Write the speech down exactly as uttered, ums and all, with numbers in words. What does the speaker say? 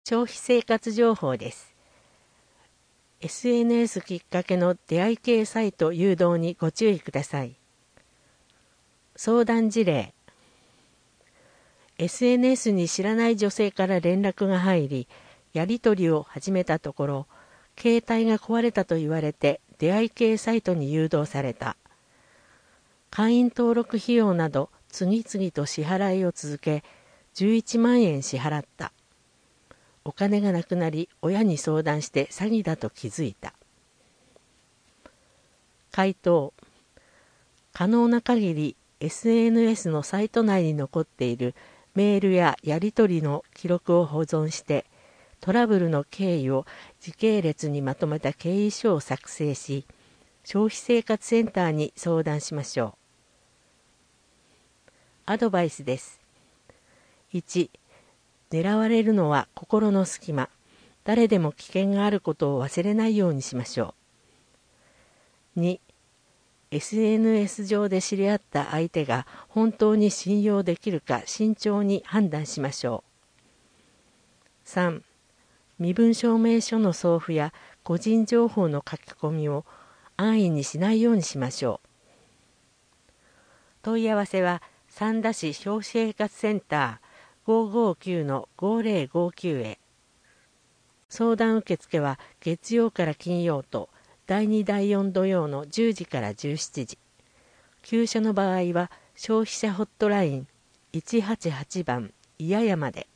消費生活情報です。エスエヌエス きっかけの出会い系サイト誘導にご注意ください。相談事例。エスエヌエス に知らない女性から連絡が入り、やり取りを始めたところ、携帯が壊れたと言われて出会い系サイトに誘導された。会員登録費用など次々と支払いを続け、じゅういちまんえん支払った。お金がなくなり、親に相談して詐欺だと気づいた。回答。可能な限り エスエヌエス のサイト内に残っているメールややり取りの記録を保存して、トラブルの経緯を時系列にまとめた経緯書を作成し、消費生活センターに相談しましょう。アドバイスです。いち、狙われるのは心の隙間。誰でも危険があることを忘れないようにしましょう。に、エスエヌエス 上で知り合った相手が本当に信用できるか慎重に判断しましょう。さん、身分証明書の送付や個人情報の書き込みを安易にしないようにしましょう。問い合わせは三田市消費生活センター ごーごーきゅうのごーぜろごーきゅう へ。相談受付は月曜から金曜とだいにだいよん土曜のじゅうじからじゅうしちじ。急所の場合は消費者ホットラインいちはちはちばんいややまで。